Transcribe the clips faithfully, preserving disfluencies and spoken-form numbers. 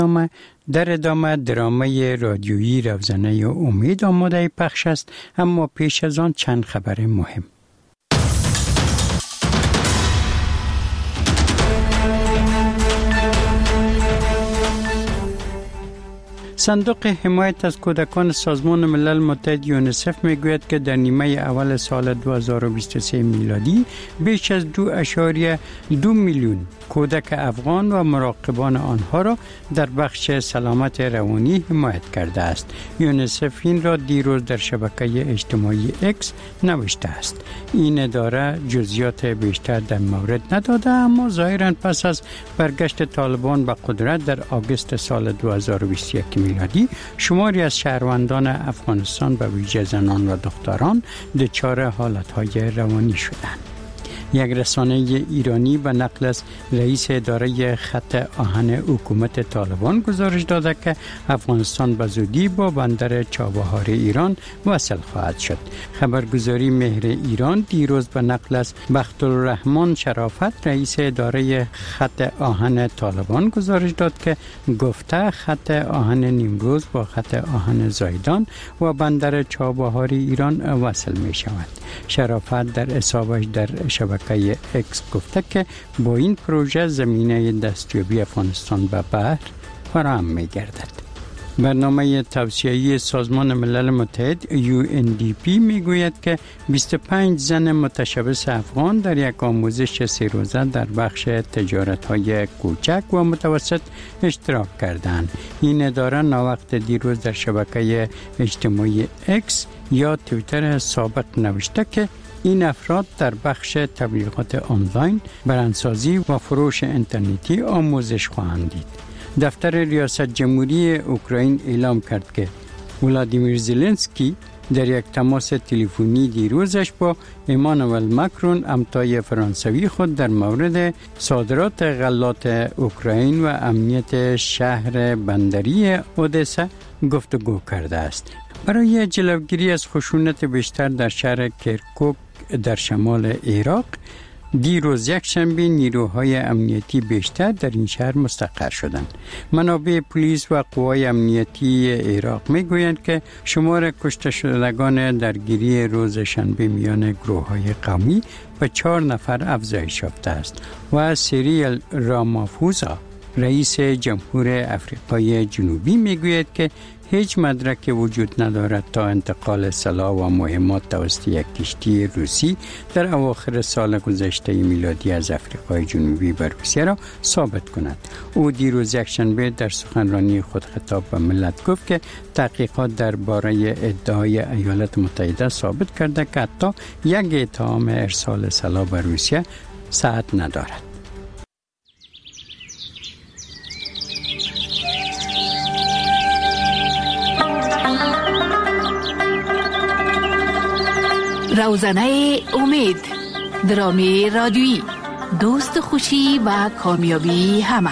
در ادامه درامه رادیویی روزانه امید آماده پخش است، اما پیش از آن چند خبر مهم. صندوق حمایت از کودکان سازمان ملل متحد یونیسف میگوید که در نیمه اول سال دو هزار و بیست و سه میلادی بیش از دو اشاریه دو میلیون کودک افغان و مراقبان آنها را در بخش سلامت روانی حمایت کرده است. یونیسف این را دیروز در شبکه اجتماعی اکس نوشته است. این اداره جزئیات بیشتر در مورد نداده، اما ظاهراً پس از برگشت طالبان به قدرت در آگوست سال دو هزار و بیست و یک میلادی شماری از شهروندان افغانستان به ویژه زنان و دختران دچار حالتهای روانی شدند. یک رسانه ایرانی به نقل از رئیس اداره خط آهن حکومت طالبان گزارش داده که افغانستان به زودی با بندر چابهار ایران وصل خواهد شد. خبرگزاری مهر ایران دیروز به نقل از بختالرحمن شرافت رئیس اداره خط آهن طالبان گزارش داد که گفته خط آهن نیمروز با خط آهن زایدان و بندر چابهار ایران وصل می شود. شرافت در حسابش در شبکه که اکس گفته که با این پروژه زمینه دستیابی افغانستان به بحر فراهم می گردد. برنامه توسعه‌ای سازمان ملل متحد یو ان دی پی می گوید که بیست و پنج زن متشبث افغان در یک آموزش سه روزه در بخش تجارت‌های کوچک و متوسط اشتراک کردند. این اداره ناوقت دیروز در شبکه اجتماعی اکس یا توییتر سابق نوشته که این افراد در بخش تبلیغات آنلاین، برندسازی و فروش اینترنتی آموزش خواهند دید. دفتر ریاست جمهوری اوکراین اعلام کرد که ولادیمیر زلنسکی در یک تماس تلفنی دیروزش با ایمانوئل ماکرون همتای فرانسوی خود در مورد صادرات غلات اوکراین و امنیت شهر بندری اودسا گفتگو کرده است. برای جلوگیری از خشونت بیشتر در شهر کرکوک در شمال عراق دیروز یک شنبه نیروهای امنیتی بیشتر در این شهر مستقر شدند. منابع پلیس و قوای امنیتی عراق میگویند که شمار کشته شدگان درگیری روز شنبه میان گروه‌های قومی به چهار نفر افزایش یافته است و سیریل رامافوزا رئیس جمهور آفریقای جنوبی میگوید که هیچ مدرک وجود ندارد تا انتقال سلاح و مهمات توسط یک کشتی روسی در اواخر سال گذشته میلادی از آفریقای جنوبی به روسیه را ثابت کند. او دیروز یکشنبه در سخنرانی خود خطاب به ملت گفت که تحقیقات درباره ادعای ایالات متحده ثابت کرده که حتی یک اتهام ارسال سلاح به روسیه صحت ندارد. روزنه امید، درامی رادیویی، دوست خوشی و کامیابی همه.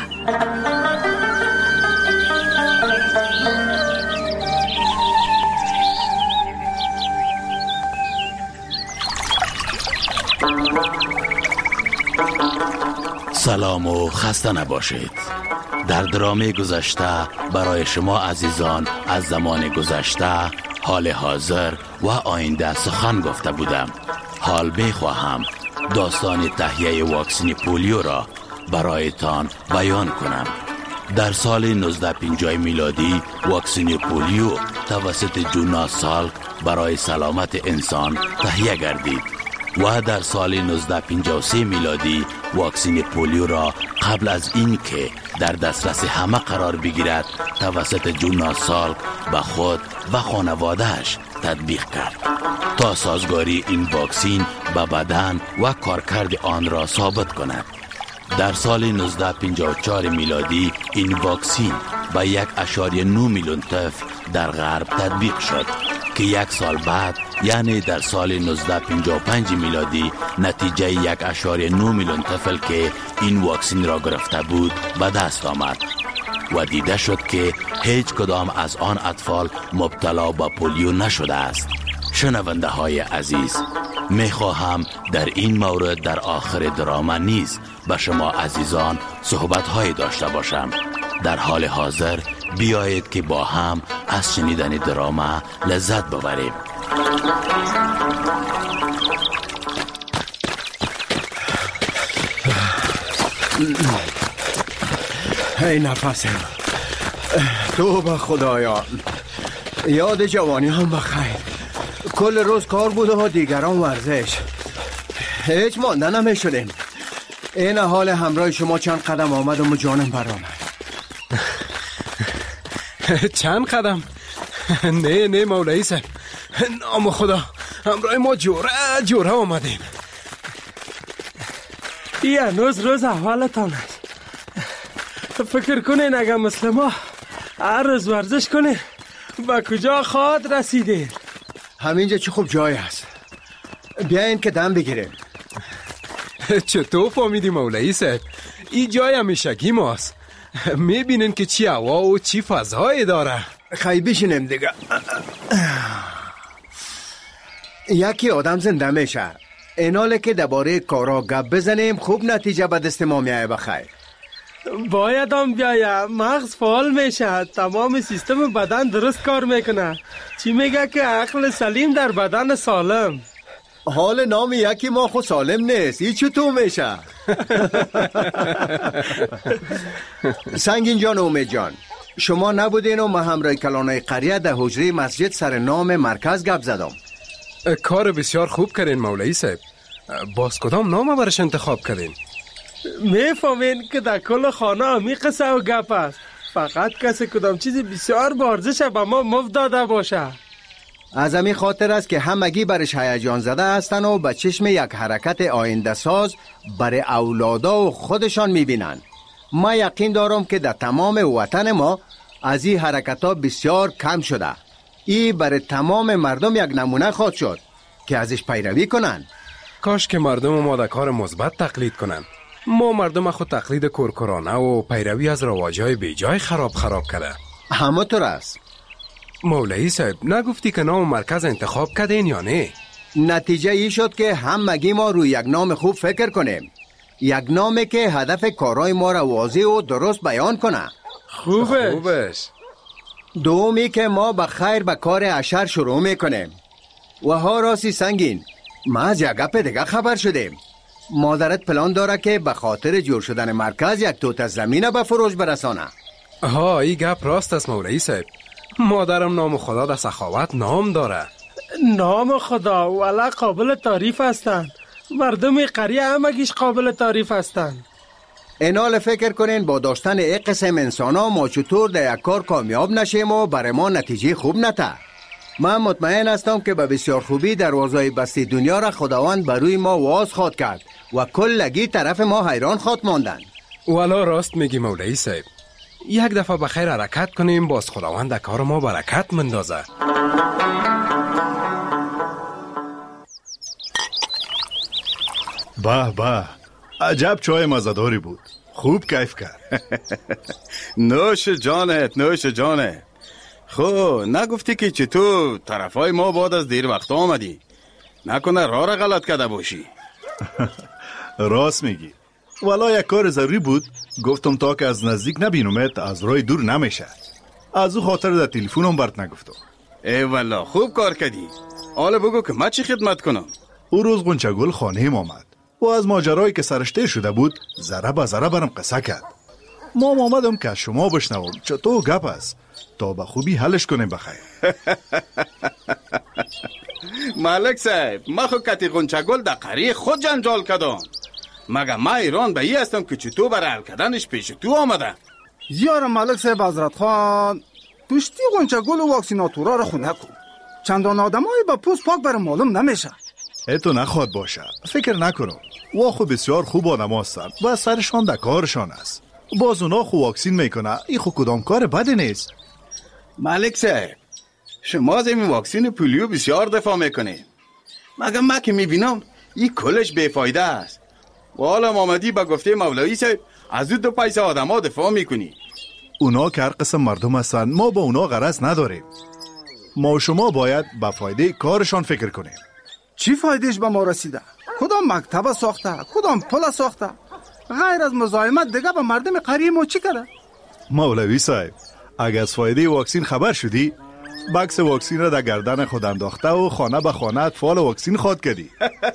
سلام و خسته نباشید. در درامه گذشته برای شما عزیزان از زمان گذشته، حال حاضر و آینده سخن گفته بودم. حال بخواهم داستان تهیه واکسن پولیو را برایتان بیان کنم. در سال نوزده پنجاه میلادی واکسن پولیو توسط جوناس سالک برای سلامت انسان تهیه گردید و در سال نوزده پنجاه و سه میلادی واکسن پولیو را قبل از این که در دسترس همه قرار بگیرد توسط جوناس سالک به خود و خانوادهش تطبیق کرد تا سازگاری این واکسن به بدن و کارکرد آن را ثابت کند. در سال نوزده پنجاه و چهار میلادی این واکسن به یک اشاری نه میلیون طفل در غرب تطبیق شد که یک سال بعد یعنی در سال نوزده پنجاه و پنج میلادی نتیجه یک اشاری نه میلیون طفل که این واکسن را گرفته بود به دست آمد و دیده شد که هیچ کدام از آن اطفال مبتلا به پولیو نشده است. شنونده های عزیز، می خواهم در این مورد در آخر دراما نیز به شما عزیزان صحبت های داشته باشم. در حال حاضر بیایید که با هم از شنیدن دراما لذت ببریم. ای نفسم، تو به خدایان، یاد جوانی هم بخیر. کل روز کار بوده و دیگران ورزش، هیچ مانده نمیشدیم. این حال همراه شما چند قدم آمدم و جانم برآمد. چند قدم؟ نه نه مولایی صاحب، نام خدا، همراه ما جوره جوره آمدیم. این هنوز روز اولتان است. فکر کنین اگر مثل ما هر روز ورزش کنین با کجا خواهد رسیدین؟ همینجا چه خوب جای است، بیاین که دم بگیریم. چطور فهمیدی مولایی صاحب؟ این جای همیشگی ماست. میبینین که چی هوا و چی فضایی داره. خیلی بشینیم دیگه. یکی آدم زنده میشه، ایناله که درباره کارا گپ بزنیم خوب نتیجه به دست ما میایه. بخیر باید هم بیایه، مغز فعال میشه، تمام سیستم بدن درست کار میکنه. چی میگه که عقل سلیم در بدن سالم. حال نام یکی ما خود سالم نیست، این چطور میشه؟ سنگین جان و امید جان، شما نبودین و ما همراه کلانای قریه در حجره مسجد سر نام مرکز گپ زدم. کار بسیار خوب کردین مولایی صاحب. باز کدام نام برش انتخاب کردین؟ میفهمین که در کل خانه همی قصه و گپ است. فقط کسی کدام چیزی بسیار بارزش به ما مفت داده باشه. از همین خاطر است که همگی برش هیجان زده هستن و به چشم یک حرکت آینده ساز برای اولادا و خودشان میبینن. ما یقین دارم که در تمام وطن ما از این حرکت ها بسیار کم شده. این برای تمام مردم یک نمونه خواهد شد که ازش پیروی کنن. کاش که مردم ما در کار مثبت تقلید کنن. ما مردم خود تقلید کرکرانه و پیروی از رواجهای بیجای خراب خراب کرده. همونطور است. مولایی صاحب، نگفتی که نام مرکز انتخاب کردین یا نه؟ نتیجه ای شد که همگی ما روی یک نام خوب فکر کنیم، یک نامی که هدف کارهای ما را واضح و درست بیان کنه. خوبه. خوبش. دومی که ما به خیر به کار اشر شروع میکنیم. و ها راستی سنگین، ما از یک گپ دیگه خبر شدیم. مادرت پلان داره که به خاطر جور شدن مرکز یک توت زمین به فروش برسانه. ها، این گپ راست است مولایی صاحب. مادرم نام خدا در سخاوت نام داره. نام خدا والا قابل تعریف هستند. مردم قریه همگیش قابل تعریف هستند. اینال فکر کنین با داشتن یک قسم انسان ها ما چطور در یک کار کامیاب نشیم و برای ما نتیجه خوب نته. من مطمئن هستم که به بسیار خوبی دروازهای بستی دنیا را خداوند بروی ما واز خواد کرد و کلگی طرف ما حیران خواد ماندن. والا راست میگی مولایی صاحب. یک دفعه بخیر حرکت کنیم، باز خداوند در کار ما برکت مندازه. به به، عجب چای مزداری بود، خوب کیف کرد. نوش جانت، نوش جانت. خب نگفتی که چطور طرفای ما بعد از دیر وقت آمدی؟ نکنه راه را غلط کرده باشی؟ راست میگی، والا یک کار ضروری بود، گفتم تا که از نزدیک نبینمت از راه دور نمیشه. از او خاطر در تلفنم برات نگفتم. ای والا خوب کار کردی. حالا بگو که من چی خدمت کنم؟ او روز غنچه‌گل خانه‌ام آمد و از ماجرایی که سرش تیر شده بود ذره به ذره برام قصه کرد. ما آمدم که از شما بشنوم چطور گپ است تا به خوبی حلش کنیم. بخیر. ملک صاحب، من خود کتی غنچه‌گل در قریه خود جنجال کردم. مگه من ایران به ای هستم که چطور برای حل کردنش پیش تو آمده؟ یار ملک صاحب حضرت خان، پشتی غنچه‌گل و واکسیناتورا را خونه کن. چندان آدمایی با پوست پاک برای معلوم نمیشه. ایتو نخواد باشه، فکر نکنم. واخو بسیار خوب آدم هستن و سرشان در کارشان است. باز اونا خو واکسین میکنه، این خو کدام کار بدی نیست. ملک صاحب، شما از این واکسین پولیو بسیار دفاع میکنه، مگه من که میبینم این کلش بیفایده است. و حالا آمدی با گفته مولایی صاحب از دو پیسه آدم ها دفاع میکنی. اونا که هر قسم مردم هستن، ما با اونا غرض نداریم. ما و شما باید به فایده کارشان فکر کنیم. چی فایدهش به ما رسیده؟ کدام مکتب ساخته؟ کدام پل ساخته؟ غیر از مزاحمت دیگه به مردم قریه ما چی کرده؟ مولوی صاحب، اگر از فایده واکسین خبر شدی، بکس واکسین را در گردن خود انداخته و خانه به خانه اطفال واکسین خواد کردی.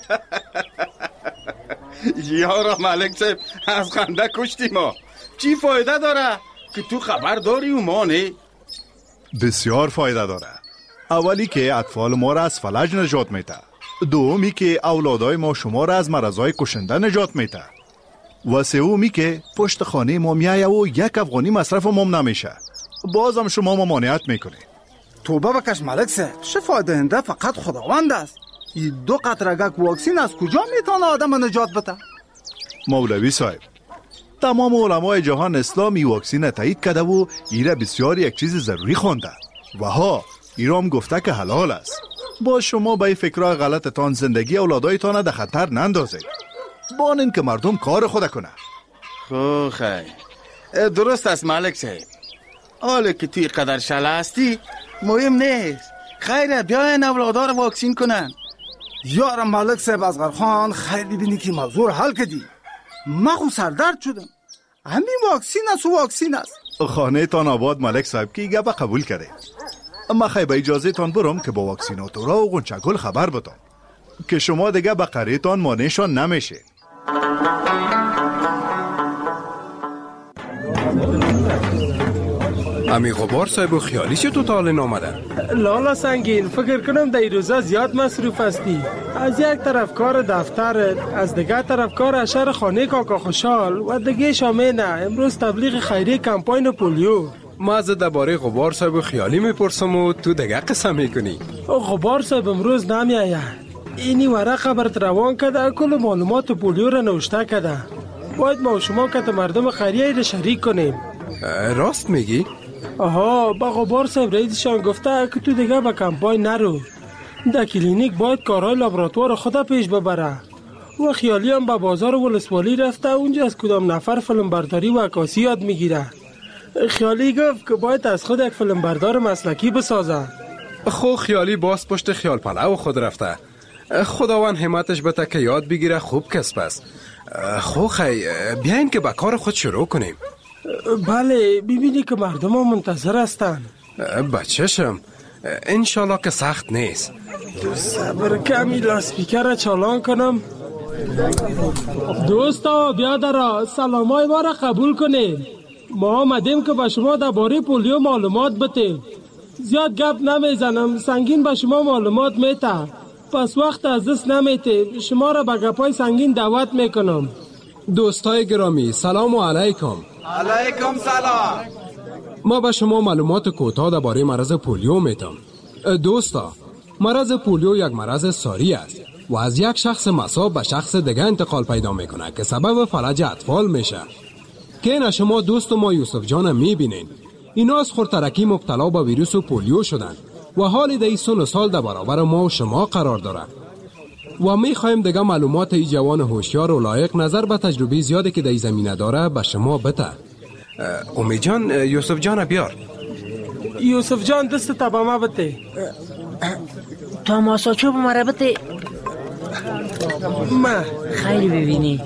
یارا ملک صاحب، از خنده کشتی ما. چی فایده داره که تو خبر داری و ما نه؟ بسیار فایده داره. اولی که اطفال ما را از فلج نجات میده، دومی که اولادای ما شما را از مرضای کشنده نجات میده، و سومی که پشت خانه ما میایه و یک افغانی مصرف ما نمیشه. بازم شما ممانعت میکنه. توبه بکش ملک صاحب، شفا دهنده فقط خداوند است. این دو قطرگک واکسین از کجا میتونه آدم نجات بده؟ مولوی صاحب، تمام علمای جهان اسلامی واکسین تایید کرده و ایره بسیار یک چیز ضروری خونده و ها ایرام گفته که حلال است. با شما به فکرهای غلطتان زندگی اولادایتان در خطر نندازید. بانین که مردم کار خود کنه. خو خیر، درست است ملک صاحب. حالا که توی قدر شله هستی مهم نیست. خیره بیاین اولادار واکسین کنن. یارم ملک صاحب اصغر خان، خیلی بینی که موضوع حل کردی. من خود سردرد شدم. همین واکسین است و واکسین است. خانه تان آباد ملک صاحب که گپ قبول کرده. اما خیلی به اجازه تان برم که با واکسیناتورا و غنچگل خبر بدم که شما دیگه به قریتان مانعشان نمیشه. امی غبار صاحب و خیالی چه تو تاله نامده؟ لالا سنگین، فکر کنم در این روزا زیاد مصروف هستی. از یک طرف کار دفترت، از دیگه طرف کار اشر خانه کاکا خوشحال و دیگه شامینه امروز تبلیغ خیریه کمپاین پولیو. ما از درباره غبار صاحب و خیالی میپرسم و تو دیگه قصه میکنی. غبار صاحب امروز نمیآید. اینی ورقه برات روان کرده، کل معلومات پولیو را نوشته کرده. باید ما و شما که مردم خیریه را شریک کنیم. راست میگی؟ آها، با غبار صاحب رئیسشان گفته که تو دیگه با کمپاین نرو. در کلینیک باید کارهای لابراتوار خدا پیش ببره. و خیالی هم به بازار ولسوالی رفته، اونجا از کدام نفر فیلم برداری و عکاسی یاد میگیره. خیالی گفت که باید از خود یک فیلم بردار مسلکی بسازه. خو خیالی باز پشت خیال پلو خود رفته. خداوند همتش بده که یاد بگیره، خوب کسب است. خو خی بیاین که با کار خود شروع کنیم. بله، ببینی که مردم ها منتظر هستن. بچه‌شم، انشالله که سخت نیست. صبر کمی لاسپیکر را چالان کنم. دوستا بیا درا سلامای ما را قبول کنید. ما آمدیم که به شما درباره پولیو معلومات بتیم. زیاد گپ نمیزنم، سنگین به شما معلومات میته، پس وقت از دست نمیته. شما را به گپای سنگین دعوت میکنم. دوستای گرامی سلام علیکم. علیکم سلام. ما به شما معلومات کوتاه درباره مرض پولیو میتم. دوستا، مرض پولیو یک مرض ساری است و از یک شخص مصاب به شخص دیگه انتقال پیدا میکنه که سبب فلج اطفال میشه. که اینا شما دوست ما یوسف جان میبینین، اینا از خورترکی مبتلا به ویروس پولیو شدن و حالی در این سن و سال در برابر ما و شما قرار داره و میخوایم دیگه معلومات ای جوان هوشیار و لایق نظر به تجربه زیادی که در این زمینه داره به شما بده. امید جان، یوسف جان بیار. یوسف جان دست تا با ما بده. تماسا چوب مرا بده. ما خیلی ببینی.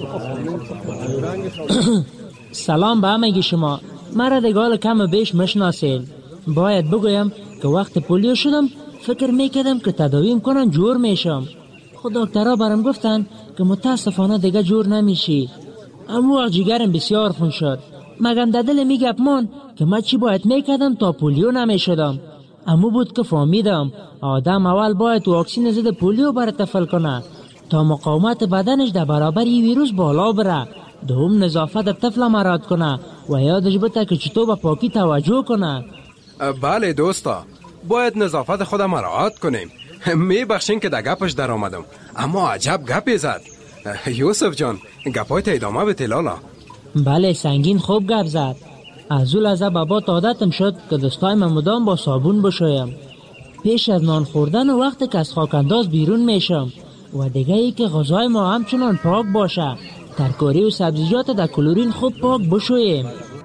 سلام به همگی شما. مرا دیگه کم بیش مشناسید. باید بگویم که وقت پولیو شدم فکر میکردم که تداویم کنن جور میشم. خود دکترها برام گفتن که متاسفانه دیگه جور نمیشی. اما وقت جگرم بسیار خون شد. مگم در دل میگپ من که من چی باید میکردم تا پولیو نمیشدم. اما بود که فهمیدم آدم اول باید واکسین ضد پولیو برای طفل کنه تا مقاومت بدنش در برابر این ویروس بالا بره. دوم نظافت طفل مراد کنه و یادش بده که چطور به پاکی توجه کنه. بله دوستا، باید نظافت خود مراعات کنیم. میبخشین که در گپش در آمدم، اما عجب گپی زد. یوسف جان، گپایت ادامه بده لالا. بله سنگین خوب گپ زد. از اون لحظه بابا عادتم شد که دستای من مدام با صابون بشویم. پیش از نان خوردن و وقتی که از خاکانداز بیرون میشم و دیگه ای که غذای ما همچنان پاک باشه. ترکاری و سبزیجات در کلورین خوب پاک بشویم.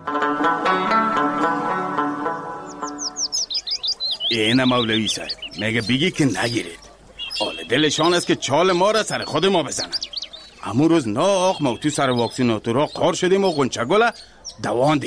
اینه مولوی صاحب میگه بگی که نگیرید. آل دلشان است که چال ما را سر خود ما بزنن. همون روز نه آخ ما تو سر واکسیناتورها قار شدیم و غنچگل دواندیم.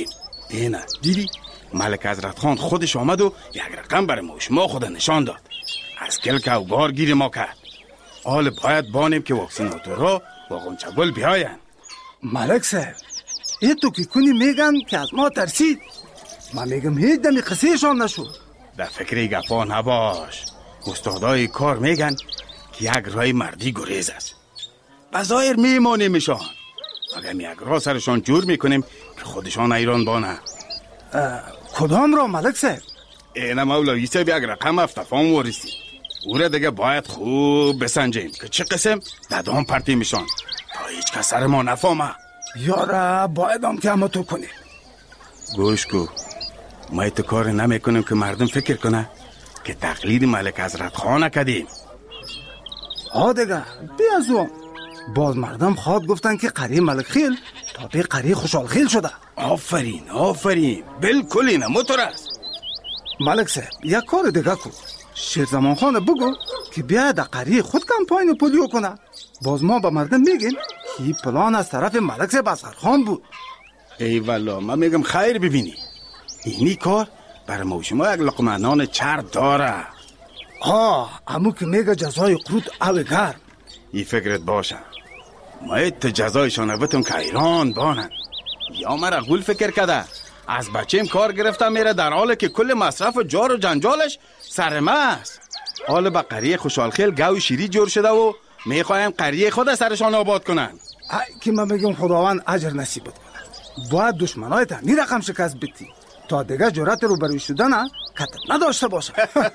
اینه دیدی ملک حضرت خان خودش آمد و یک رقم برای ما شما خود نشان داد، از کلک اوگار گیر ما کرد. حال باید بانیم که واکسیناتورها با غنچه‌گل بیاین. ملک صاحب ای تو که کنی میگن که از ما ترسید، من میگم هیچ دمی قصهشان نشد. در فکر گپا نباش، استادای کار میگن که یک رای مردی گریز است. بظاهر میمانیمشان، اگر یک راه سرشان جور میکنیم که خودشان ایران بانه. کدام را ملک صاحب؟ اینه مولوی صاحب یک رقم افتفان وارسی، او را دیگه باید خوب بسنجیم که چه قسم ددام پرتی میشان تا هیچ کس سر ما نفهمه. یاره باید هم که همه تو کنیم. گوش کو، ما ایت کار نمیکنیم که مردم فکر کنه که تقلید ملک حضرت خان کردیم. ها دیگه بیازو باز مردم خواد گفتن که قریه ملک خیل تا به قریه خوشحال خیل شده. آفرین آفرین، بالکل اینه موتور است. ملک صاحب یک کار دیگه کن، شیرزمان خان بگو که بیا در قریه خود کمپاین پولیو کنه. باز ما با مردم میگیم که این پلان از طرف ملک صاحب اصغر خان بود. ای والا من میگم خیر ببینی، اینی کار برای ما شما یک لقمه نان چرب داره. آه امو که میگه جزای قروت او گرم. این فکرت باشه، ما ایت جزایشان بتون که ایران بانن. یا مرا غول فکر کده از بچیم کار گرفتم میره در حالی که کل مصرف جار و جنجالش سرمه است. حال با قریه خوشحال خیل گوی شیری جور شده و میخوایم قریه خود سرشان آباد کنن. ای که من میگم خداوند اجر نصیب کنه. باید دشمنایت هم این رقم شکست بدی تا دیگه جرأت رو برای شدن کتب نداشته باشه.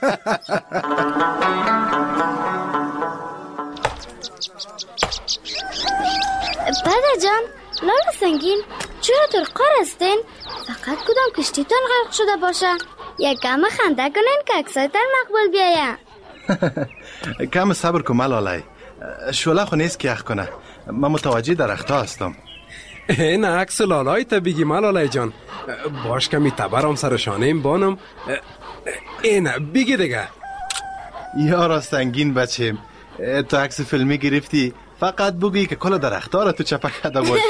پدر جان، لال سنگین چرا ترقار هستین؟ فقط کدام کشتیتان غرق شده باشه؟ یک کم خنده کنین که اکسایتر مقبول بیایم. کم صبر کن ملالی، شوله خو نیست که یخ کنه، من متوجه درخت ها هستم. این عکس لالای تا بگی ملالی جان، باش کمی تبرم سرشانه این بانم. این بگی دیگه. یارا سنگین بچه، تو عکس فیلمی گرفتی، فقط بگی که کل درخت‌ها را تو چپک کرده باشی.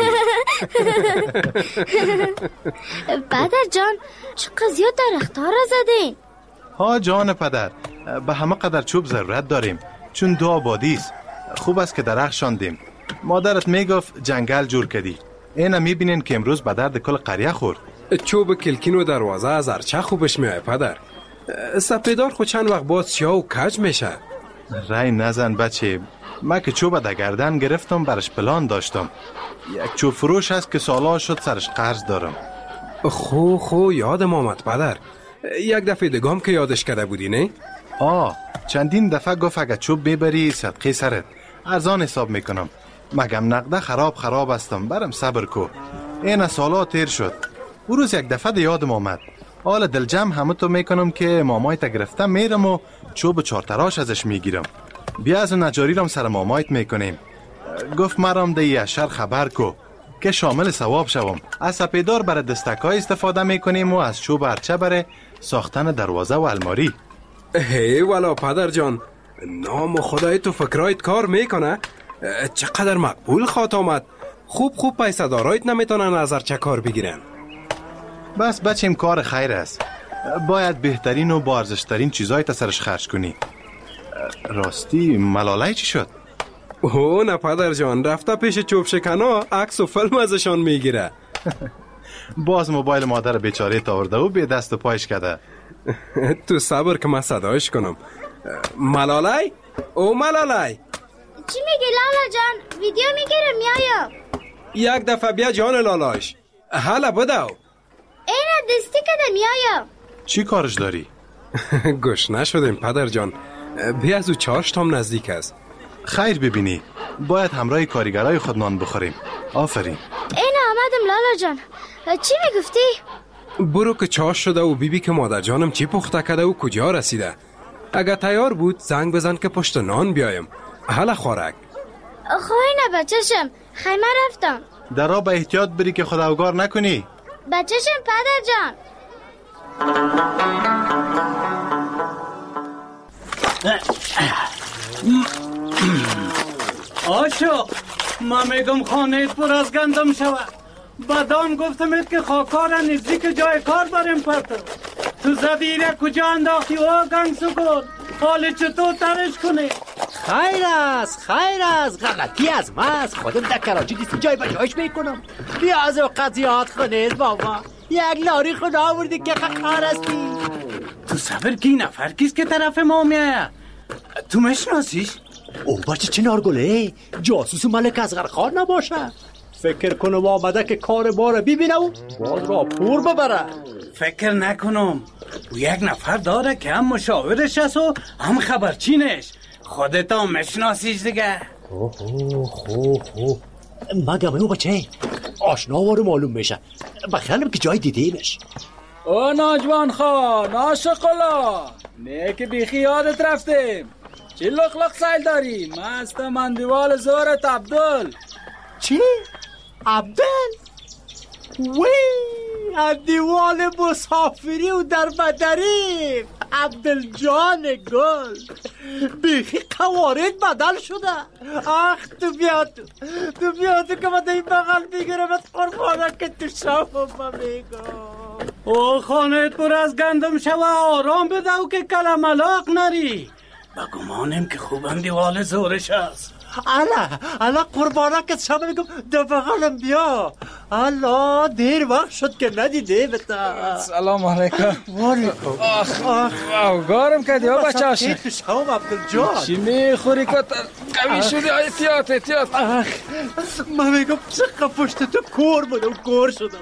پدر جان چقدر زیاد درخت‌ها را زدین؟ ها جان پدر، به همه قدر چوب ضرورت داریم چون دو آبادی است. خوب است که درخت شاندیم. مادرت میگفت جنگل جور کردی. اینا میبینین که امروز به درد کل قریه خورد. چوب کلکین و دروازه از ارچه خوبش میای پدر. سپیدار خود چند وقت باز سیاه و کج میشه. رای نزن بچه، من که چوب در گردن گرفتم برش پلان داشتم. یک چوب فروش هست که سالا شد سرش قرض دارم. خو خو یادم آمد پدر، یک دفعه دگام که یادش کرده بودی نه؟ آه چندین دفعه گفت اگه چوب میبری صدقه سرت، ارزان حساب میکنم. مگم نقده خراب خراب هستم، برم صبر کو. این سالا تیر شد. او روز یک دفعه یادم آمد. حالا دل جمع همه تو میکنم که مامایت گرفتم میرم و چوب چارتراش ازش میگیرم. بیا از نجاری رم سر مامایت میکنیم. گفت مرام ده یشر خبر کو که شامل ثواب شوم. از سپیدار برای دستکای استفاده میکنیم و از چوب ارچه برای ساختن دروازه و الماری. هی والا پدر جان، نام خدای تو فکرایت کار میکنه. چقدر مقبول خواهد آمد. خوب خوب پیسه دارایت نمیتونن از ارچه کار بگیرن. بس بچیم کار خیر است. باید بهترین و با ارزشترین چیزای تا سرش خرج کنی. راستی ملالی چی شد؟ اوه نه پدر جان، رفته پیش چوب شکنا عکس و فیلم ازشان میگیره. باز موبایل مادر بیچاره تاورده و به دست و پایش کرده. تو صبر که من صدایش کنم. ملالی؟ او ملالی چی میگی لالا جان؟ ویدیو میگیرم میایم. یک دفعه بیا جان لالایش. حالا بدو. اینا دستی کده میایم. چی کارش داری؟ گوش نشدیم پدر جان، بیا از او چارش تام نزدیک است. خیر ببینی، باید همراه کارگرای خود نان بخوریم. آفرین. اینا آمدم لالا جان، چی میگفتی؟ برو که چاش شده و بیبی که مادر جانم چی پخته کرده و کجا رسیده. اگه تیار بود زنگ بزن که پشت نان بیایم. حالا خورک. خواهی نه بچهشم، خیمه رفتم. درا به احتیاط بری که خداوگار نکنی. بچهشم پدر جان. آشو، من میگم خانه پر از گندم شود. بدان گفتمت که خاکار نزدیک جای کار بریم پرتو. تو زدیره کجا انداختی و گنگ سکن حال چطور ترش کنی؟ خیر است خیر است غلطی از من است. خودم در کراچی دیسی جای بجایش میکنم. بیا از اوقات زیاد خونید بابا. یک لاری خود آوردی که خاکار هستی. تو صبر کی نفر کیست که طرف ما میایه؟ تو مشناسیش؟ او بچه چنارگله جاسوس ملک اصغر خان نباشه؟ فکر کنم آمده که کار ما رو ببینه و باز را پور ببره. فکر نکنم. او یک نفر داره که هم مشاورش است و هم خبرچینش. خودت هم مشناسیش دیگه. اوه خوب خوب مگم او بچه آشنا وارو معلوم میشه. بخیالم که جای دیدیمش. او ناجوان خان عاشقالا نه که بیخی یادت رفتیم. چی لخ لخ سیل داری؟ مست مندیوال زورت عبدال. چی؟ عبدال؟ وی مندیوال مسافری و در بدریم. عبدال جان گل بیخی قوارد بدل شده. اخ تو بیاد تو بیاد که من این بغل بگیرمت قربانه که تو شما میگم. او خانت پر از گندم شوه آرام بده و که کلم علاق نری. بگمانم که خوبم دیوال زورش است. الا الا قربانه که شما میگم دو بغلم بیا. الا دیر وقت شد که ندیده بتا. سلام علیکم. وعلیکم. آخ آخ او گارم کردی ها بچه هاشی. شما عبدالجان چی میخوری کتر قوی شدی؟ احتیاط احتیاط. آخ من میگم چقدر پشت تو کور بودم کور شده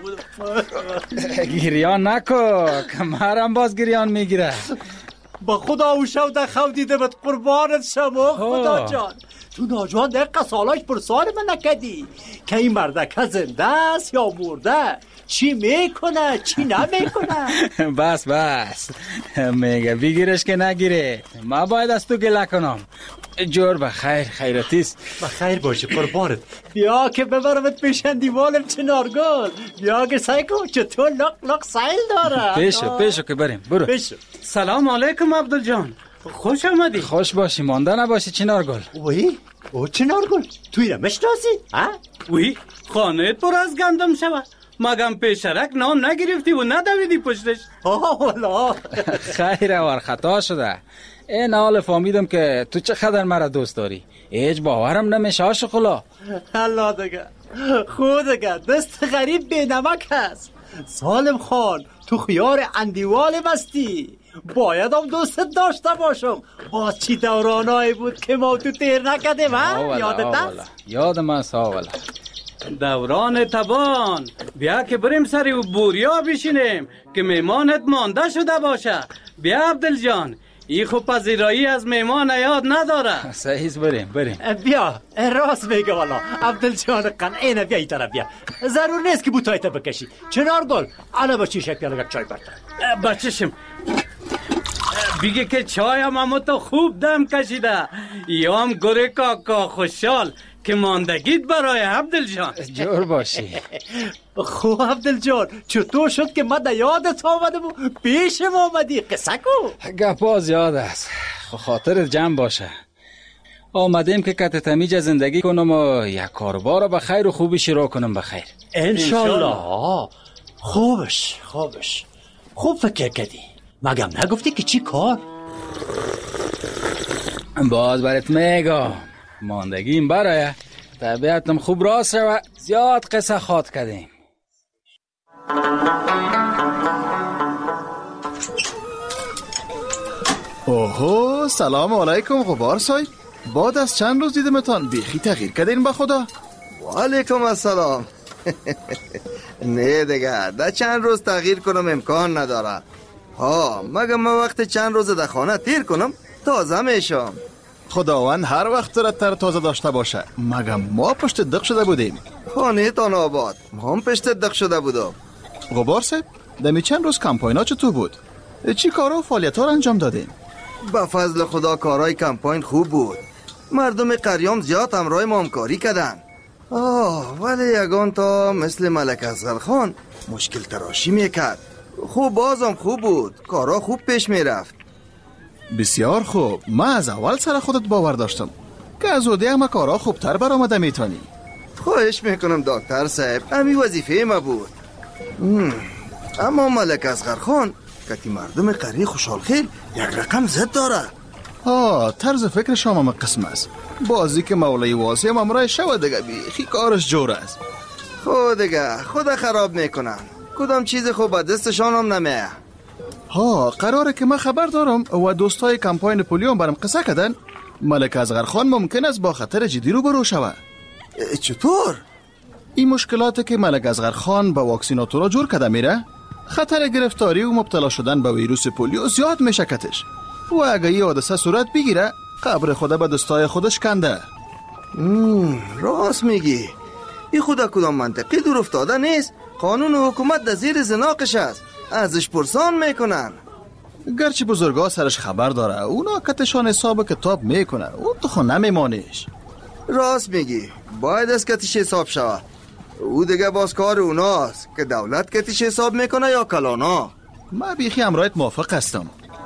بودم. گریان نکو کمرم باز گریان میگیره. با خدا او شو در خو دیده بد قربانت شما خدا جان. تو ناجوان دقیقه سالاش پر سال من نکدی که این مردکه زنده است یا مرده؟ چی میکنه چی نمیکنه؟ بس بس میگه بگیرش که نگیره. ما باید از تو گله کنم. جور بخیر خیرتیست. بخیر باشه قربانت. بیا که ببرمت پیشن دیوالم چنارگل. بیا که سعی کن چطور لق لق سیل داره. پیشو پیشو که بریم برو. پیشو. سلام علیکم عبدال جان. خوش آمدی. خوش باشی مانده نباشی چنارگل. وی او چنارگل توی را مشناسی؟ وی خانت پر از گندم شوه. مگم پیشرک نام نگرفتی و ندویدی پشتش؟ آه والا خیره وار خطا شده. این حال فهمیدم که تو چقدر مرا دوست داری. هیچ باورم نمیشه عاشقالا. الله دیگه خود دیگه دست غریب بی نمک هست. سالم خان تو خیار اندیوال مستی. باید هم دوستت داشته باشم. باز چی دورانایی بود که ما تو تیر نکدیم ها؟ یادت هست؟ یادم هست آولا. دوران تبان بیا که بریم سری و بوریا بشینیم که میمانت مانده شده باشه. بیا عبدال جان ای خوب پذیرایی از میمان یاد نداره. صحیح بریم بریم. بیا راست میگه والا عبدال جان قنعه بیا ای طرف بیا. ضرور نیست که بوتایت بکشی. چنارگل انا با چی شک پیاله چای برد. بچشم بگه که چای هم همه تو خوب دم کشیده. یا هم گره کاکا خوشحال که ماندگیت برای عبدال جان. جور باشی. خوب عبدال جان چطور شد که من یادت آمدم و پیشم آمدی؟ قصه کو. گپاز یاد است. خاطرت جمع باشه. آمدیم که کت تمیج زندگی کنم و یک کاربار به خیر و خوبی شروع کنم به خیر. انشالله. خوبش خوبش خوب فکر کردی. مگم نگفتی که چی کار؟ باز برات میگم ماندگیم برای طبیعتم خوب راست رو زیاد قصه خواد کردیم. اوهو سلام علیکم غبار صاحب. بعد از چند روز دیدمتان بیخی تغییر کردین به خدا. و علیکم السلام. نه دیگه ده چند روز تغییر کنم امکان نداره. ها مگه من وقت چند روز در خانه تیر کنم تازه میشم. خداوند هر وقت را تر تازه داشته باشه. مگم ما پشت دق شده بودیم. خانه تان آباد ما هم پشت دق شده بودم. غبار صاحب دمی چند روز کمپاینا چطور بود؟ چی کارا و فعالیت ها انجام دادین؟ با فضل خدا کارهای کمپاین خوب بود. مردم قریام زیاد همراه ما همکاری کردن. آه ولی یگان تا مثل ملک اصغر خان مشکل تراشی میکرد. خوب بازم خوب بود. کارا خوب پیش میرفت. بسیار خوب. من از اول سر خودت باور داشتم که از اوده همه کارا خوبتر برآمده میتونی. خواهش میکنم دکتر صاحب، امی وظیفه ما بود. اما ملک اصغر خان که مردم قریه خوشحال خیل یک رقم زد داره. ها طرز فکر شما هم قسم است. بازی که مولای واسی هم امرای شو دیگه بیخی کارش جور است. خود دیگه خدا خراب میکنن، کدام چیز خوب به دستشان هم نمیه. ها قراره که من خبر دارم و دوستای کمپاین پولیو برام قصه کردن ملک اصغر خان ممکن است با خطر جدی رو برو شود. چطور؟ این مشکلاتی که ملک اصغر خان با واکسیناتورا جور کرده میره، خطر گرفتاری و مبتلا شدن به ویروس پولیو زیاد میشه کتش و اگه یه حادثه صورت بگیره قبر خدا به دستای خودش کنده. راست میگی، این خدا کدام منطقی دور افتاده نیست. قانون و حکومت در زیر زناقش است، ازش پرسان میکنن. گرچه بزرگا سرش خبر داره، اونا کتشان حساب کتاب میکنه، اون تو خود نمیمانیش. راست میگی، باید از کتش حساب شود. او دیگه باز کار اوناست که دولت کتش حساب میکنه یا کلانا. من بیخی امرایت موافق هستم.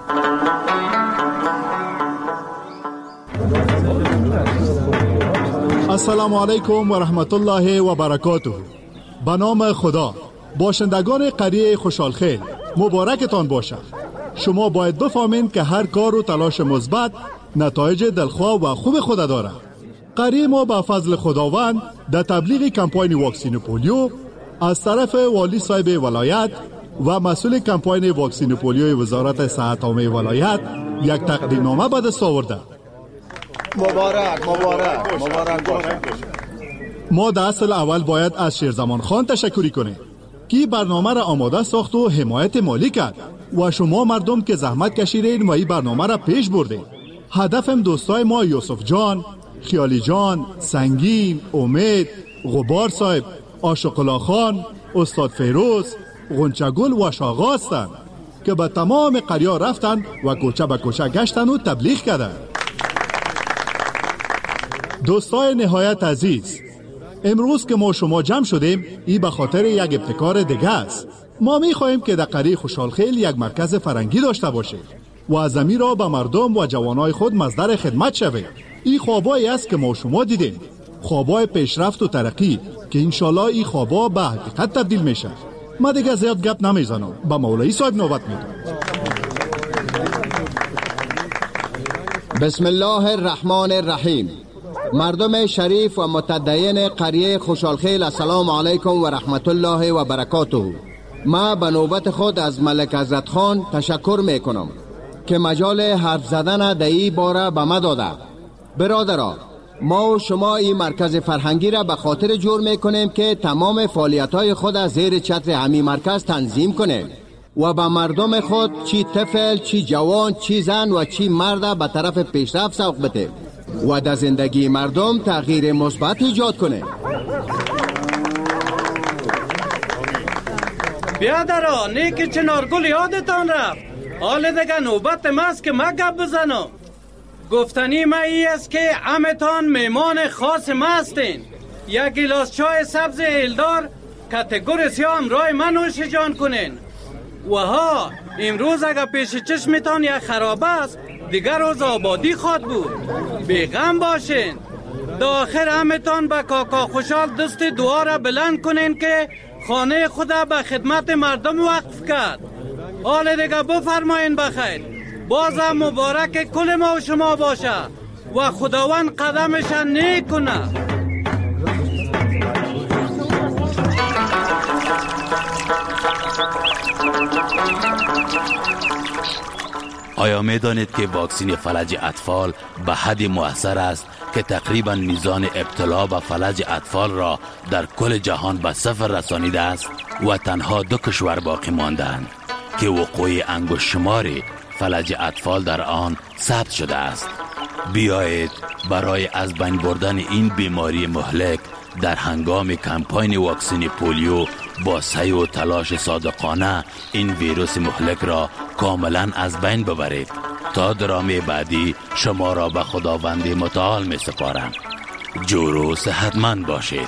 السلام علیکم و رحمت الله و برکاته. به نام خدا. باشندگان قریه خوشحالخیل مبارکتان باشد. شما باید بفهمید که هر کار و تلاش مثبت نتایج دلخواه و خوب خود داره. قریه ما به فضل خداوند در تبلیغ کمپاین واکسین پولیو از طرف والی صاحب ولایت و مسئول کمپاین واکسین پولیو وزارت صحت عامه ولایت یک تقدیرنامه به دست آورده. مبارک مبارک مبارک باشه. ما در اصل اول باید از شیرزمان خان تشکری کنیم که برنامه را آماده ساخت و حمایت مالی کرد و شما مردم که زحمت کشیدین و این برنامه را پیش بردین. هدفم دوستای ما یوسف جان، خیالی جان، سنگین، امید، غبار صاحب، آشقلا خان، استاد فیروز، غنچگل و شاغا هستند که به تمام قریه رفتن و کوچه به کوچه گشتن و تبلیغ کردن. دوستای نهایت عزیز، امروز که ما شما جمع شدیم این به خاطر یک ابتکار دیگه است. ما می خواهیم که در قریه خوشحالخیل یک مرکز فرنگی داشته باشه و از زمین را به مردم و جوانای خود مصدر خدمت شوه. این خوابایی است که ما شما دیدیم، خوابای پیشرفت و ترقی که انشالله این خوابا به حقیقت تبدیل میشه. ما دیگه زیاد گپ نمیزنم، با مولایی صاحب نوبت میدم. بسم الله الرحمن الرحیم. مردم شریف و متدین قریه خوشحالخیل السلام علیکم و رحمت الله و برکاته. ما به نوبت خود از ملک عزت خان تشکر میکنم که مجال حرف زدن در این باره به ما داده. برادران، ما و شما این مرکز فرهنگی را به خاطر جور میکنیم که تمام فعالیت‌های خود از زیر چتر همین مرکز تنظیم کنیم و به مردم خود چی طفل، چی جوان، چی زن و چی مرد به طرف پیشرفت سوق بده و در زندگی مردم تغییر مثبت ایجاد کنه. بیادرا نیک چنارگل یادتان رفت. حال دیگه نوبت ماست که ما گپ بزنم. گفتنی ما ای است که عمتان میمان خاص ما هستین. یک گلاس چای سبز هیلدار کتگور سیاه همراه من نوش جان کنین. و ها امروز اگر پیش چشمتان یک خرابه است دیگر روز آبادی خواد بود. بیغم باشین. دا آخر همتان به کاکا خوشحال دست دعا را بلند کنین که خانه خدا به خدمت مردم وقف کرد. حال دیگه بفرماین بخیر. بازم مبارک کل ما و شما باشه و خداوند قدمش نیک کنه. آیا می دانید که واکسین فلج اطفال به حد مؤثر است که تقریبا میزان ابتلا به فلج اطفال را در کل جهان به صفر رسانیده است و تنها دو کشور باقی ماندند که وقوع انگشت شماری فلج اطفال در آن ثبت شده است. بیایید برای از بین بردن این بیماری مهلک در هنگام کمپاین واکسین پولیو با سعی و تلاش صادقانه این ویروس مهلک را کاملا از بین ببرید. تا درامه بعدی شما را به خداوند متعال می سپارم. جور و صحتمند باشید.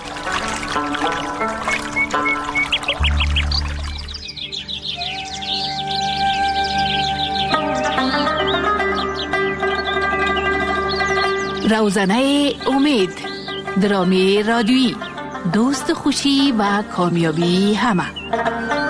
روزنه امید، درامی رادیویی دوست خوشی و کامیابی همه.